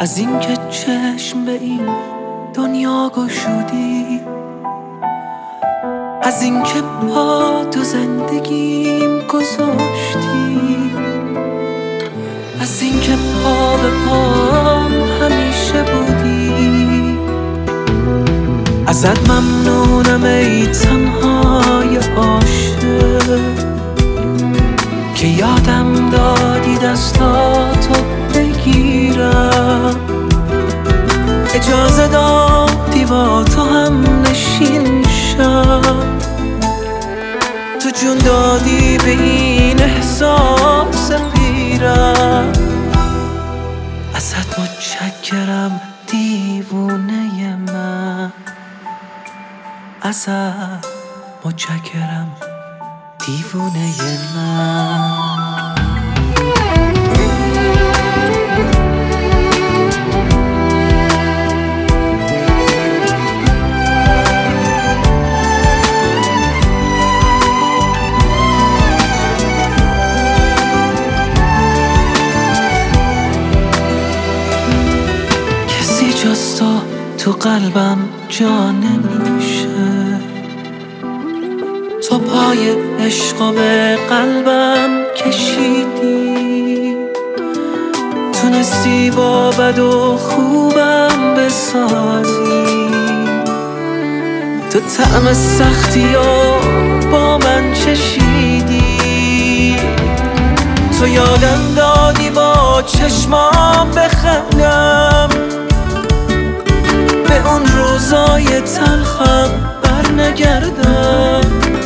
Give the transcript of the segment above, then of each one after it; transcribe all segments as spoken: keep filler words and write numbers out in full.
از اینکه چشم به این دنیا گشودی، از اینکه پا تو زندگیم گذاشتی، از اینکه پا به پام همیشه بودی. ازت ممنونم ای تنهای عاشق که یادم دادی دستاتو بگیرم، اجازه دادی با تو هم نشین شم، تو جون دادی به این احساس پیرم. ازت متشکرم دیوونه من، ازت متشکرم دیوونه من. کسی جز تو تو قلبم جا نمیشه، تو پای عشق به قلبم کشیدی، تونستی با بد و خوبم بسازی، تو طعم سختی رو با من چشیدی، تو یادم دادی با چشمام بخندم، به اون روزای تلخم بر نگردم،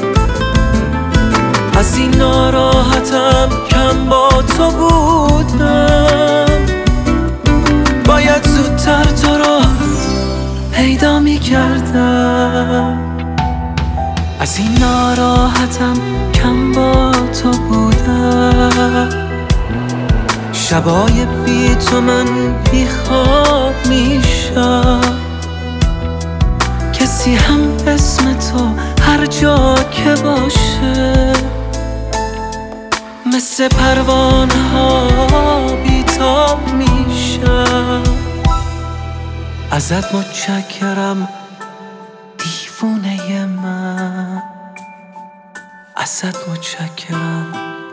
از این ناراحتم کم با تو بودم، باید زودتر تو رو پیدا می کردم. از این ناراحتم کم با تو بودم، شبای بی تو من بی خواب میشم، کسی هم اسم تو هر جا که باشه مثل پروانه ها بیتاب میشم. ازت متشکرم دیوونه من، ازت متشکرم